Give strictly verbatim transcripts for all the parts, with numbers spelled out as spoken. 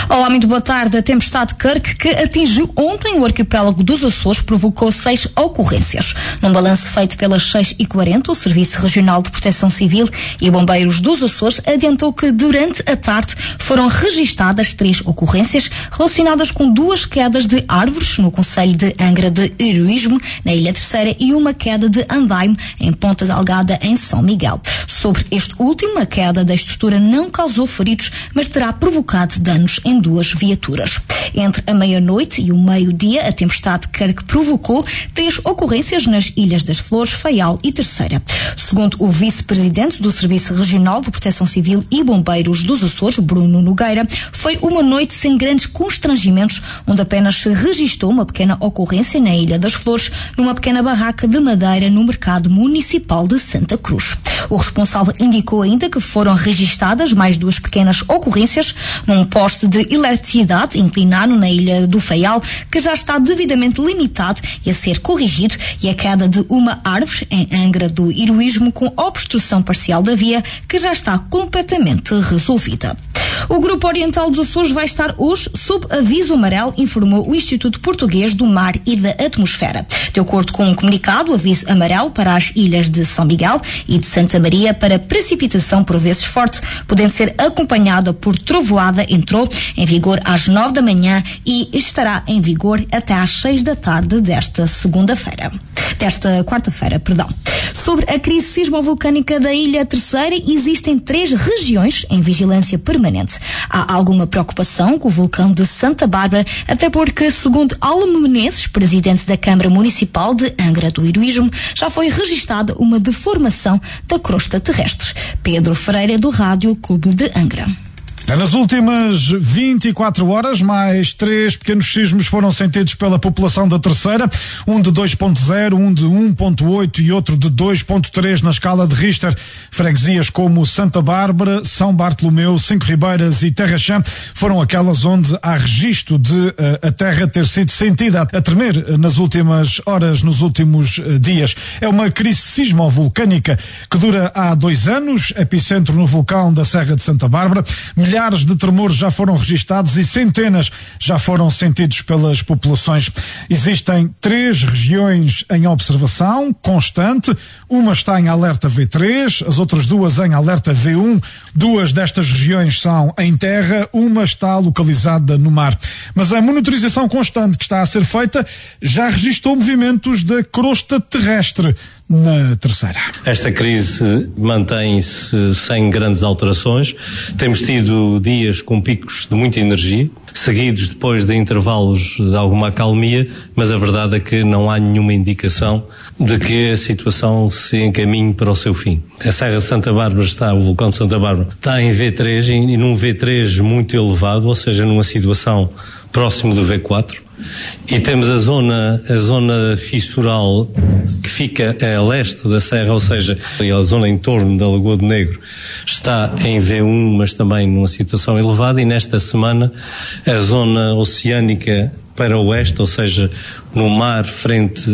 Olá, muito boa tarde. A tempestade Kirk, que atingiu ontem o arquipélago dos Açores, provocou seis ocorrências. Num balanço feito pelas seis e quarenta, o Serviço Regional de Proteção Civil e Bombeiros dos Açores adiantou que durante a tarde foram registadas três ocorrências relacionadas com duas quedas de árvores no concelho de Angra de Heroísmo, na Ilha Terceira, e uma queda de andaime em Ponta Delgada, em São Miguel. Sobre este último, a queda da estrutura não causou feridos, mas terá provocado danos em duas viaturas. Entre a meia-noite e o meio-dia, a tempestade Kirk provocou três ocorrências nas Ilhas das Flores, Faial e Terceira. Segundo o vice-presidente do Serviço Regional de Proteção Civil e Bombeiros dos Açores, Bruno Nogueira, foi uma noite sem grandes constrangimentos, onde apenas se registou uma pequena ocorrência na Ilha das Flores, numa pequena barraca de madeira no mercado municipal de Santa Cruz. O responsável indicou ainda que foram registadas mais duas pequenas ocorrências num poste de eletricidade inclinado na Ilha do Faial, que já está devidamente limitado e a ser corrigido, e a queda de uma árvore em Angra do Heroísmo com obstrução parcial da via, que já está completamente resolvida. O Grupo Oriental dos Açores vai estar hoje sob aviso amarelo, informou o Instituto Português do Mar e da Atmosfera. De acordo com um comunicado, o aviso amarelo para as ilhas de São Miguel e de Santa Maria para precipitação por vezes forte, podendo ser acompanhada por trovoada, entrou em vigor às nove da manhã e estará em vigor até às seis da tarde desta segunda-feira. Desta quarta-feira, perdão. Sobre a crise sismovolcânica da Ilha Terceira, existem três regiões em vigilância permanente. Há alguma preocupação com o vulcão de Santa Bárbara, até porque, segundo Almo Menezes, presidente da Câmara Municipal de Angra do Heroísmo, já foi registada uma deformação da crosta terrestre. Pedro Ferreira, do Rádio Clube de Angra. Nas últimas vinte e quatro horas, mais três pequenos sismos foram sentidos pela população da Terceira, um de dois ponto zero, um de um ponto oito e outro de dois ponto três na escala de Richter. Freguesias como Santa Bárbara, São Bartolomeu, Cinco Ribeiras e Terra Chã foram aquelas onde há registro de uh, a terra ter sido sentida a tremer uh, nas últimas horas, nos últimos uh, dias. É uma crise sismovolcânica que dura há dois anos, epicentro no vulcão da Serra de Santa Bárbara. Milhares de tremores já foram registados e centenas já foram sentidos pelas populações. Existem três regiões em observação constante. Uma está em alerta V três, as outras duas em alerta V um. Duas destas regiões são em terra, uma está localizada no mar. Mas a monitorização constante que está a ser feita já registrou movimentos da crosta terrestre na Terceira. Esta crise mantém-se sem grandes alterações. Temos tido dias com picos de muita energia, seguidos depois de intervalos de alguma acalmia, mas a verdade é que não há nenhuma indicação de que a situação se encaminhe para o seu fim. A Serra de Santa Bárbara está, o vulcão de Santa Bárbara, está em V três e num V três muito elevado, ou seja, numa situação próximo do V quatro. E temos a zona, a zona fissural que fica a leste da serra, ou seja, a zona em torno da Lagoa do Negro está em V um, mas também numa situação elevada, e nesta semana a zona oceânica para o oeste, ou seja, no mar frente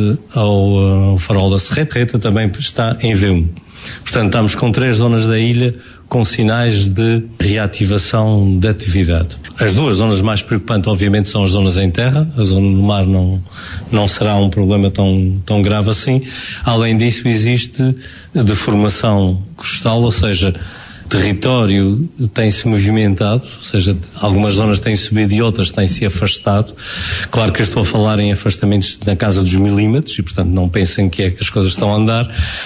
ao, ao farol da Serreta, também está em V um. Portanto, estamos com três zonas da ilha com sinais de reativação da atividade. As duas zonas mais preocupantes, obviamente, são as zonas em terra. A zona do mar não, não será um problema tão, tão grave assim. Além disso, existe deformação costal, ou seja, território tem-se movimentado, ou seja, algumas zonas têm subido e outras têm-se afastado. Claro que eu estou a falar em afastamentos na casa dos milímetros e, portanto, não pensem que é que as coisas estão a andar.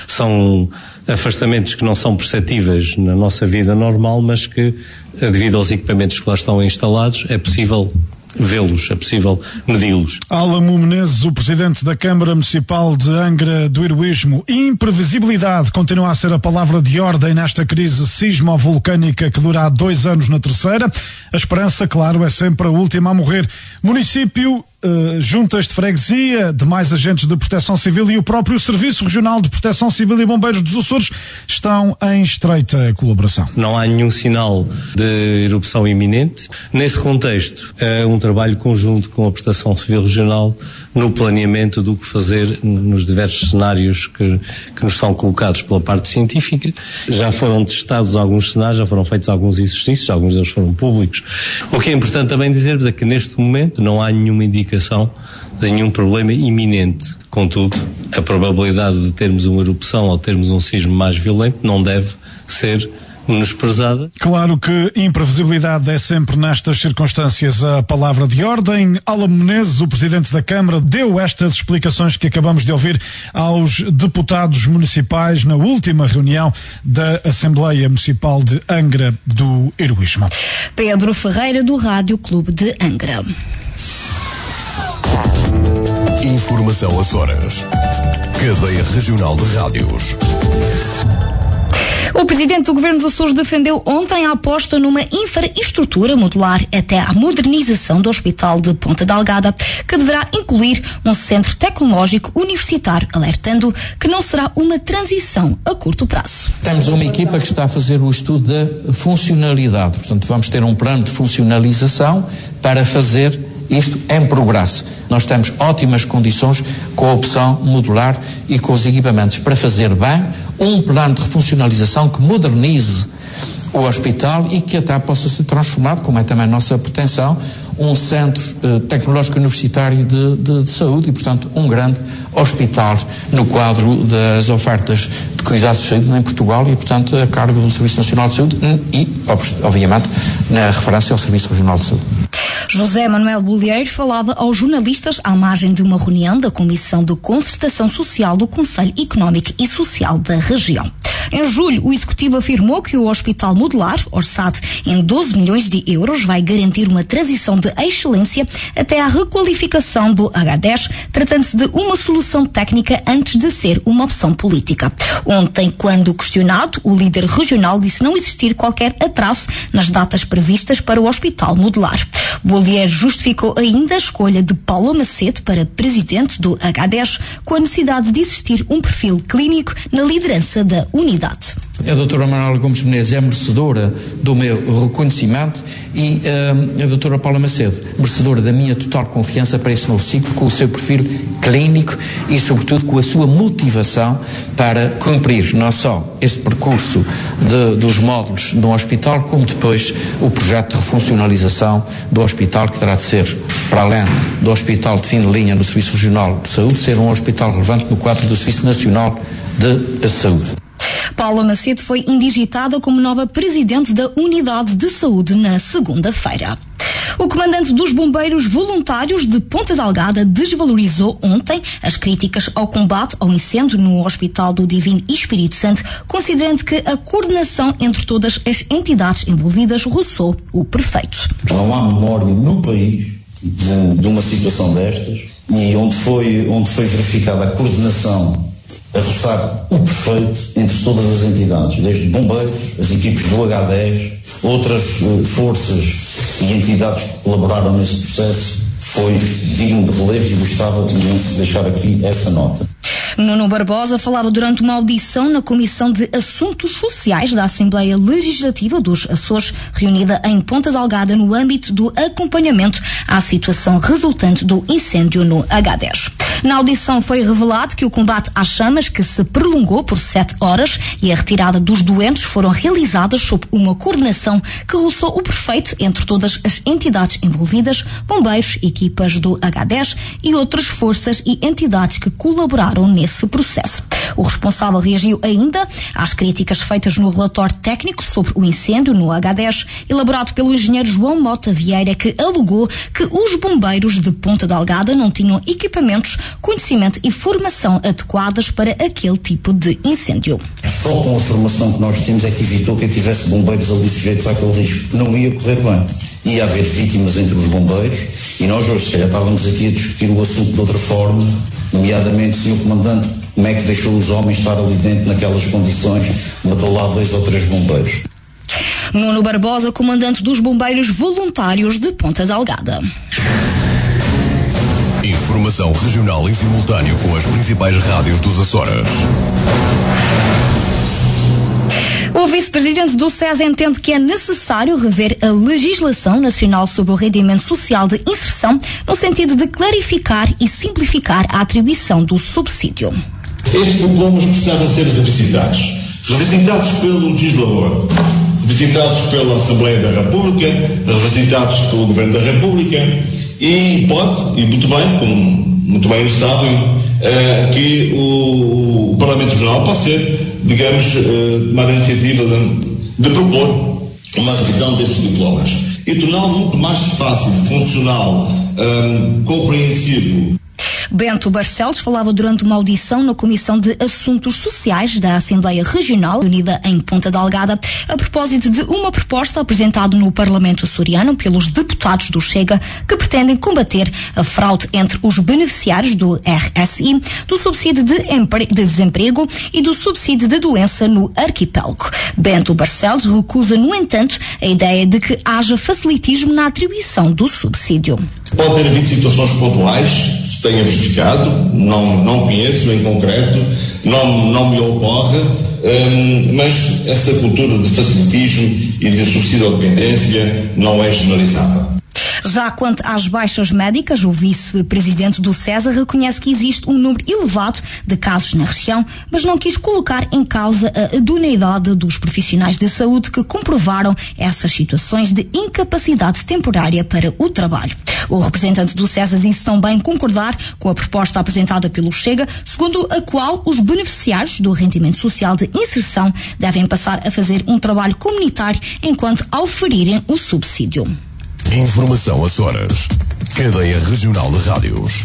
São afastamentos que não são perceptíveis na nossa vida normal, mas que, devido aos equipamentos que lá estão instalados, é possível vê-los, é possível medi-los. Alamo Menezes, o presidente da Câmara Municipal de Angra do Heroísmo. Imprevisibilidade continua a ser a palavra de ordem nesta crise sismovolcânica que dura há dois anos na Terceira. A esperança, claro, é sempre a última a morrer. Município, Uh, juntas de freguesia, demais agentes de proteção civil e o próprio Serviço Regional de Proteção Civil e Bombeiros dos Açores estão em estreita colaboração. Não há nenhum sinal de erupção iminente. Nesse contexto, é um trabalho conjunto com a Proteção Civil Regional no planeamento do que fazer nos diversos cenários que, que nos são colocados pela parte científica. Já foram testados alguns cenários, já foram feitos alguns exercícios, alguns deles foram públicos. O que é importante também dizer-vos é que neste momento não há nenhuma indicação de nenhum problema iminente. Contudo, a probabilidade de termos uma erupção ou termos um sismo mais violento não deve ser menosprezada. Claro que imprevisibilidade é sempre nestas circunstâncias a palavra de ordem. Alan Menezes, o Presidente da Câmara, deu estas explicações que acabamos de ouvir aos deputados municipais na última reunião da Assembleia Municipal de Angra do Heroísmo. Pedro Ferreira, do Rádio Clube de Angra. Informação Açores. Cadeia Regional de Rádios. O Presidente do Governo dos Açores defendeu ontem a aposta numa infraestrutura modular até à modernização do Hospital de Ponta Delgada, que deverá incluir um centro tecnológico universitário, alertando que não será uma transição a curto prazo. Temos uma equipa que está a fazer o estudo da funcionalidade, portanto vamos ter um plano de funcionalização para fazer isto em progresso. Nós temos ótimas condições com a opção modular e com os equipamentos para fazer bem um plano de refuncionalização que modernize o hospital e que até possa ser transformado, como é também a nossa pretensão, um centro eh, tecnológico universitário de, de, de saúde e, portanto, um grande hospital no quadro das ofertas de cuidados de saúde em Portugal e, portanto, a cargo do Serviço Nacional de Saúde e, obviamente, na referência ao Serviço Regional de Saúde. José Manuel Bolieiro falava aos jornalistas à margem de uma reunião da Comissão de Concertação Social do Conselho Económico e Social da região. Em julho, o Executivo afirmou que o Hospital Modular, orçado em doze milhões de euros, vai garantir uma transição de excelência até à requalificação do agá dez, tratando-se de uma solução técnica antes de ser uma opção política. Ontem, quando questionado, o líder regional disse não existir qualquer atraso nas datas previstas para o Hospital Modular. Bolieiro justificou ainda a escolha de Paulo Macedo para presidente do agá dez, com a necessidade de existir um perfil clínico na liderança da unidade. A doutora Manuela Gomes Menezes é merecedora do meu reconhecimento e uh, a doutora Paula Macedo, merecedora da minha total confiança para esse novo ciclo, com o seu perfil clínico e, sobretudo, com a sua motivação para cumprir não só este percurso de, dos módulos de um hospital, como depois o projeto de refuncionalização do hospital, que terá de ser, para além do hospital de fim de linha no Serviço Regional de Saúde, ser um hospital relevante no quadro do Serviço Nacional de Saúde. Paula Macedo foi indigitada como nova presidente da Unidade de Saúde na segunda-feira. O comandante dos bombeiros voluntários de Ponta Delgada desvalorizou ontem as críticas ao combate ao incêndio no Hospital do Divino Espírito Santo, considerando que a coordenação entre todas as entidades envolvidas roçou o prefeito. Não há memória no país de, de uma situação destas e onde foi, onde foi verificada a coordenação a roçar o perfeito entre todas as entidades, desde bombeiros, as equipes do agá dez, outras uh, forças e entidades que colaboraram nesse processo, foi digno de relevo e gostava de deixar aqui essa nota. Nuno Barbosa falava durante uma audição na Comissão de Assuntos Sociais da Assembleia Legislativa dos Açores, reunida em Ponta Delgada no âmbito do acompanhamento à situação resultante do incêndio no agá dez. Na audição foi revelado que o combate às chamas, que se prolongou por sete horas, e a retirada dos doentes foram realizadas sob uma coordenação que roçou o prefeito entre todas as entidades envolvidas, bombeiros, equipas do agá dez e outras forças e entidades que colaboraram nesse processo. O responsável reagiu ainda às críticas feitas no relatório técnico sobre o incêndio no agá dez, elaborado pelo engenheiro João Mota Vieira, que alegou que os bombeiros de Ponta Delgada não tinham equipamentos, conhecimento e formação adequadas para aquele tipo de incêndio. Só com a formação que nós temos é que evitou que tivesse bombeiros ali sujeitos àquele risco. Não ia correr bem. Ia haver vítimas entre os bombeiros e nós hoje, se calhar, estávamos aqui a discutir o assunto de outra forma, nomeadamente, senhor Comandante, como é que deixou os homens estar ali dentro naquelas condições, matou lá dois ou três bombeiros. Nuno Barbosa, comandante dos bombeiros voluntários de Ponta Delgada. Informação regional em simultâneo com as principais rádios dos Açores. O vice-presidente do SES entende que é necessário rever a legislação nacional sobre o rendimento social de inserção, no sentido de clarificar e simplificar a atribuição do subsídio. Estes diplomas precisavam ser revisitados. Revisitados pelo legislador, revisitados pela Assembleia da República, revisitados pelo Governo da República e pode, e muito bem, como muito bem eles sabem, eh, que o, o Parlamento Regional pode ser, digamos, eh, tomar a iniciativa de, de propor uma revisão destes diplomas e torná-lo muito mais fácil, funcional, eh, compreensivo. Bento Barcelos falava durante uma audição na Comissão de Assuntos Sociais da Assembleia Regional, unida em Ponta Delgada, a propósito de uma proposta apresentada no Parlamento açoriano pelos deputados do Chega, que pretendem combater a fraude entre os beneficiários do R S I, do subsídio de, empre... de desemprego e do subsídio de doença no arquipélago. Bento Barcelos recusa, no entanto, a ideia de que haja facilitismo na atribuição do subsídio. Pode ter havido situações pontuais, se tenha verificado, não, não conheço em concreto, não, não me ocorre, hum, mas essa cultura de facilitismo e de subsídio à dependência não é generalizada. Já quanto às baixas médicas, o vice-presidente do SESA reconhece que existe um número elevado de casos na região, mas não quis colocar em causa a idoneidade dos profissionais de saúde que comprovaram essas situações de incapacidade temporária para o trabalho. O representante do SESA disse também concordar com a proposta apresentada pelo Chega, segundo a qual os beneficiários do rendimento social de inserção devem passar a fazer um trabalho comunitário enquanto oferirem o subsídio. Informação Açores. Cadeia Regional de Rádios.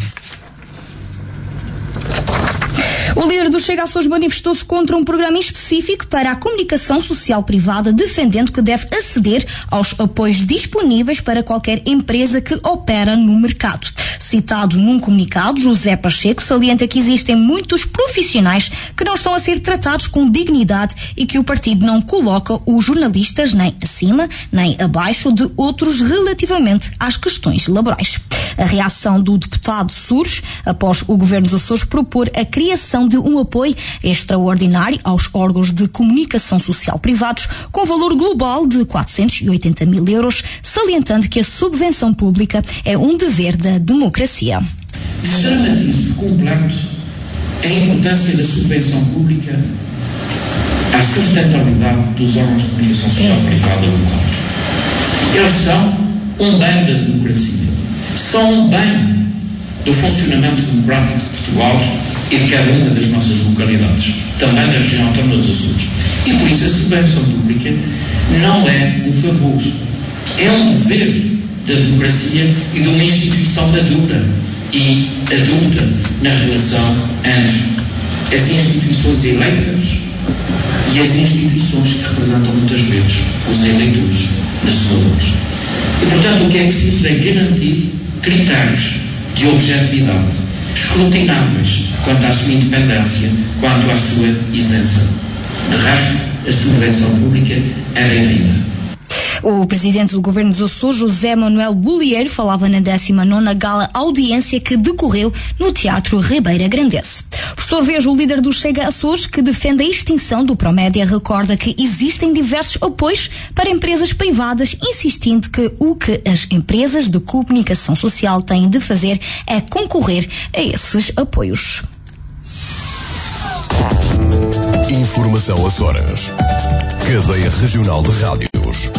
O líder do Chega Açores manifestou-se contra um programa específico para a comunicação social privada, defendendo que deve aceder aos apoios disponíveis para qualquer empresa que opera no mercado. Citado num comunicado, José Pacheco salienta que existem muitos profissionais que não estão a ser tratados com dignidade e que o partido não coloca os jornalistas nem acima nem abaixo de outros relativamente às questões laborais. A reação do deputado surge após o governo dos Açores propor a criação de um apoio extraordinário aos órgãos de comunicação social privados com valor global de quatrocentos e oitenta mil euros, salientando que a subvenção pública é um dever da democracia. Dramatizo por completo a importância da subvenção pública à sustentabilidade dos órgãos de comunicação social privada local. Eles são um bem da democracia, são um bem do funcionamento democrático de Portugal e de cada uma das nossas localidades, também da região autónoma dos Açores. E por isso a subvenção pública não é um favor, é um dever da democracia e de uma instituição madura e adulta na relação entre as instituições eleitas e as instituições que representam muitas vezes os eleitores na sua voz. E, portanto, o que é preciso é garantir critérios de objetividade escrutináveis quanto à sua independência, quanto à sua isenção. De resto, a subvenção pública é bem-vinda. O presidente do governo dos Açores, José Manuel Bolieiro, falava na décima nona gala audiência que decorreu no Teatro Ribeira Grandense. Por sua vez, o líder do Chega Açores, que defende a extinção do Promédia, recorda que existem diversos apoios para empresas privadas, insistindo que o que as empresas de comunicação social têm de fazer é concorrer a esses apoios. Informação Açores. Cadeia Regional de Rádios.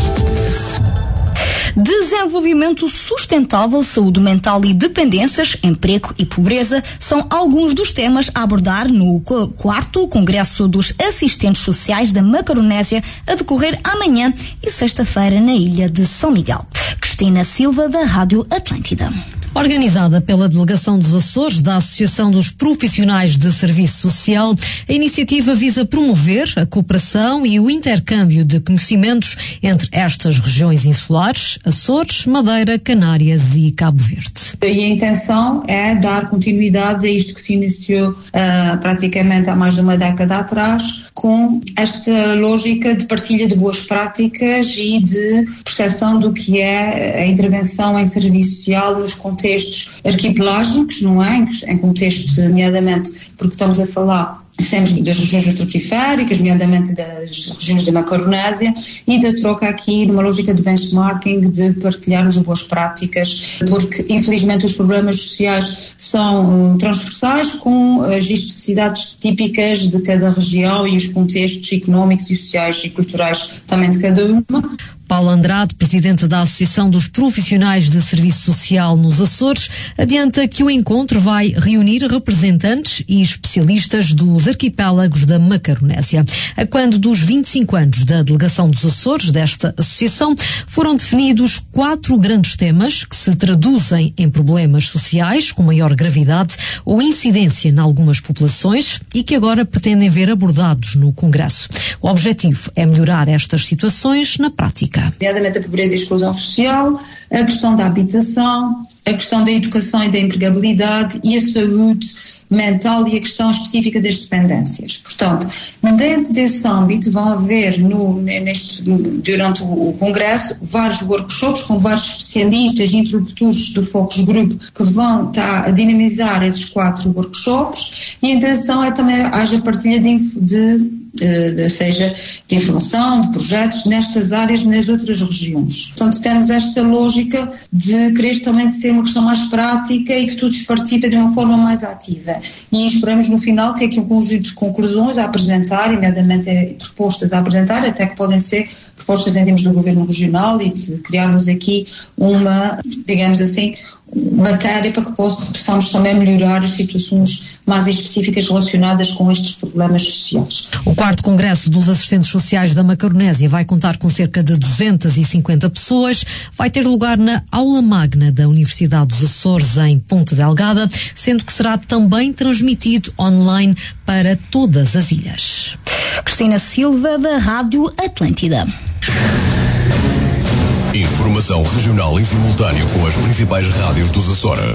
Desenvolvimento sustentável, saúde mental e dependências, emprego e pobreza são alguns dos temas a abordar no quarto Congresso dos Assistentes Sociais da Macaronésia, a decorrer amanhã e sexta-feira na Ilha de São Miguel. Cristina Silva, da Rádio Atlântida. Organizada pela Delegação dos Açores da Associação dos Profissionais de Serviço Social, a iniciativa visa promover a cooperação e o intercâmbio de conhecimentos entre estas regiões insulares, Açores, Madeira, Canárias e Cabo Verde. E a intenção é dar continuidade a isto que se iniciou uh, praticamente há mais de uma década atrás, com esta lógica de partilha de boas práticas e de percepção do que é a intervenção em serviço social nos contextos arquipelágicos, não é? Em contexto, nomeadamente, porque estamos a falar sempre das regiões ultraperiféricas, nomeadamente das regiões da Macaronésia, e da troca aqui numa lógica de benchmarking, de partilharmos as boas práticas, porque infelizmente os problemas sociais são uh, transversais, com as especificidades típicas de cada região e os contextos económicos e sociais e culturais também de cada uma. Paula Andrade, presidente da Associação dos Profissionais de Serviço Social nos Açores, adianta que o encontro vai reunir representantes e especialistas dos arquipélagos da Macaronésia. A quando dos vinte e cinco anos da delegação dos Açores desta associação, foram definidos quatro grandes temas que se traduzem em problemas sociais com maior gravidade ou incidência em algumas populações e que agora pretendem ver abordados no Congresso. O objetivo é melhorar estas situações na prática. Nomeadamente a pobreza e a exclusão social, a questão da habitação, a questão da educação e da empregabilidade e a saúde mental e a questão específica das dependências. Portanto, dentro desse âmbito vão haver no, neste, durante o Congresso vários workshops com vários especialistas e interlocutores do Focus Group que vão estar a dinamizar esses quatro workshops, e a intenção é também haja partilha de, de De, seja de informação, de projetos nestas áreas, nas outras regiões. Portanto, temos esta lógica de querer também ser uma questão mais prática e que todos participem de uma forma mais ativa. E esperamos no final ter aqui um conjunto de conclusões a apresentar, imediatamente propostas a apresentar, até que podem ser propostas em termos do governo regional e de criarmos aqui uma, digamos assim, matéria para que possamos também melhorar as situações mais específicas relacionadas com estes problemas sociais. O quarto Congresso dos Assistentes Sociais da Macaronésia vai contar com cerca de duzentas e cinquenta pessoas. Vai ter lugar na Aula Magna da Universidade dos Açores, em Ponte Delgada, sendo que será também transmitido online para todas as ilhas. Cristina Silva, da Rádio Atlântida. Informação regional em simultâneo com as principais rádios dos Açores.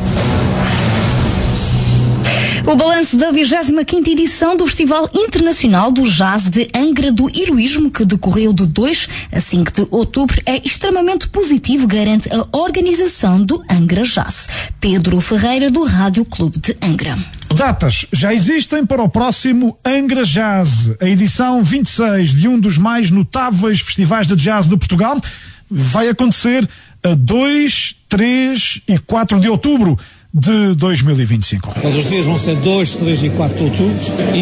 O balanço da vigésima quinta edição do Festival Internacional do Jazz de Angra do Heroísmo, que decorreu de dois a cinco de outubro, é extremamente positivo, garante a organização do Angra Jazz. Pedro Ferreira, do Rádio Clube de Angra. Datas já existem para o próximo Angra Jazz, a edição vinte e seis de um dos mais notáveis festivais de jazz de Portugal. Vai acontecer a dois, três e quatro de outubro de dois mil e vinte e cinco. Os dias vão ser dois, três e quatro de outubro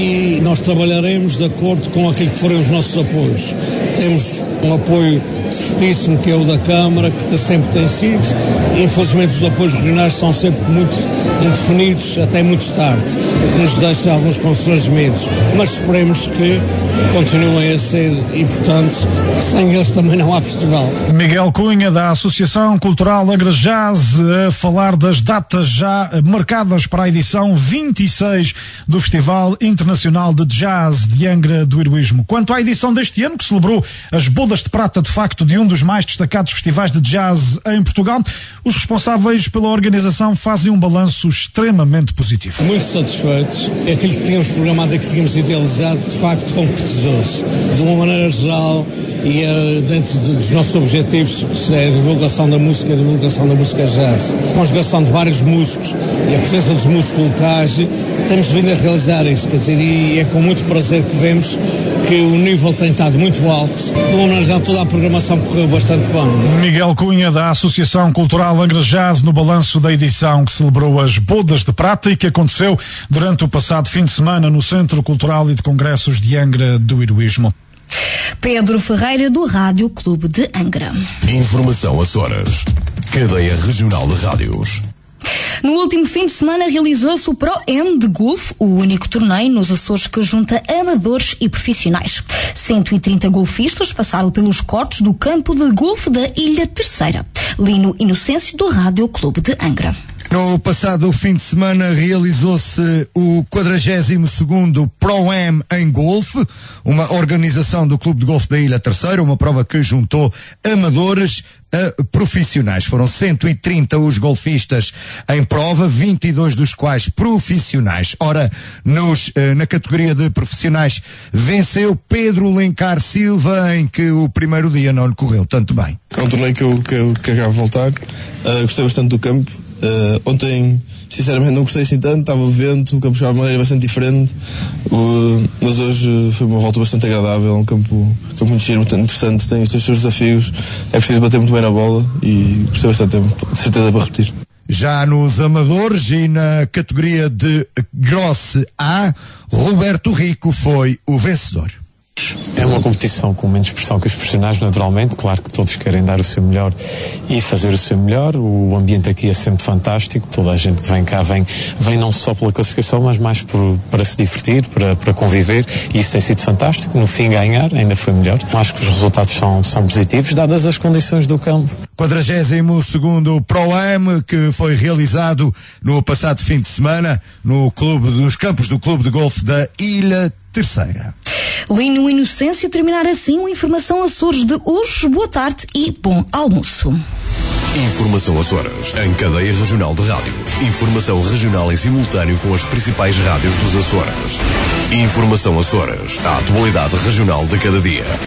e nós trabalharemos de acordo com aquilo que forem os nossos apoios. Temos um apoio certíssimo que é o da Câmara, que sempre tem sido. Infelizmente os apoios regionais são sempre muito indefinidos, até muito tarde, o que nos deixa alguns constrangimentos, mas esperemos que continuem a ser importantes, porque sem eles também não há festival. Miguel Cunha, da Associação Cultural Angra Jazz, a falar das datas já marcadas para a edição vinte e seis do Festival Internacional de Jazz de Angra do Heroísmo. Quanto à edição deste ano, que celebrou as bodas de prata, de facto, de um dos mais destacados festivais de jazz em Portugal, os responsáveis pela organização fazem um balanço extremamente positivo. Muito satisfeitos. Aquilo que tínhamos programado e que tínhamos idealizado, de facto, concretizou-se. De uma maneira geral, e uh, dentro de, dos nossos objetivos, que é a divulgação da música, a divulgação da música jazz, a conjugação de vários músicos e a presença dos músicos locais, temos vindo a realizar isso, quer dizer, e é com muito prazer que vemos que o nível tem estado muito alto. De uma maneira geral, toda a programação correu bastante bem. Miguel Cunha, da Associação Cultural Angra Jazz, no balanço da edição que celebrou as bodas de prata e que aconteceu durante o passado fim de semana no Centro Cultural e de Congressos de Angra do Heroísmo. Pedro Ferreira, do Rádio Clube de Angra. Informação Açores. Cadeia Regional de Rádios. No último fim de semana realizou-se o Pro-Am de Golfe, o único torneio nos Açores que junta amadores e profissionais. cento e trinta golfistas passaram pelos cortes do campo de golfe da Ilha Terceira. Lino Inocêncio, do Rádio Clube de Angra. No passado fim de semana realizou-se o quadragésimo segundo Pro-Am em Golfe, uma organização do Clube de Golfe da Ilha Terceira, uma prova que juntou amadores a profissionais. Foram cento e trinta os golfistas em prova, vinte e dois dos quais profissionais. Ora, nos, na categoria de profissionais venceu Pedro Lencar Silva, em que o primeiro dia não lhe correu tanto bem. É um torneio que eu quero, quero voltar. Uh, gostei bastante do campo. Uh, ontem, sinceramente, não gostei assim tanto, estava vento, o campo jogava de maneira bastante diferente, uh, mas hoje foi uma volta bastante agradável, um campo, um campo muito giro, muito interessante, tem os seus desafios, é preciso bater muito bem na bola e gostei bastante, tenho certeza para repetir. Já nos amadores e na categoria de Grosse A, Roberto Rico foi o vencedor. É uma competição com menos pressão que os profissionais, naturalmente. Claro que todos querem dar o seu melhor e fazer o seu melhor. O ambiente aqui é sempre fantástico. Toda a gente que vem cá vem, vem não só pela classificação, mas mais por, para se divertir, para, para conviver. E isso tem sido fantástico. No fim, ganhar ainda foi melhor. Acho que os resultados são, são positivos, dadas as condições do campo. quadragésimo segundo Pro-Am, que foi realizado no passado fim de semana no clube, nos campos do Clube de Golfe da Ilha Terceira. Lino Inocêncio, terminar assim o Informação Açores de hoje. Boa tarde e bom almoço. Informação Açores, em cadeia regional de rádios. Informação regional em simultâneo com as principais rádios dos Açores. Informação Açores, a atualidade regional de cada dia.